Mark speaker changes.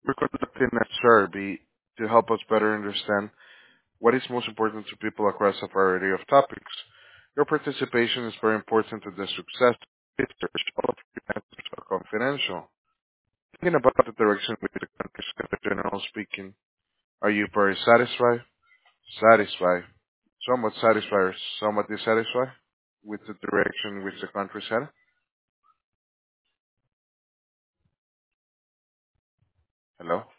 Speaker 1: We're conducting a survey to help us better understand what is most important to people across a variety of topics. Your participation is very important to the success of research. All of your answers are confidential. Thinking about the direction with the country is general speaking, are you very satisfied? Satisfied. Somewhat satisfied or somewhat dissatisfied with the direction which the country is headed? Hello?